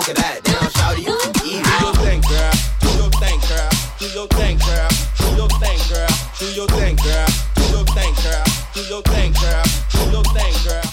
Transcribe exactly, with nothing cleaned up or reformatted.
conquer that. Damn, shawty, you too easy. Do your thing, girl. Do your thing, girl. Do your thing, girl. Do your thing, girl. Do your thing, girl. Do your thing, girl. Do your thing, girl. Do your thing, girl.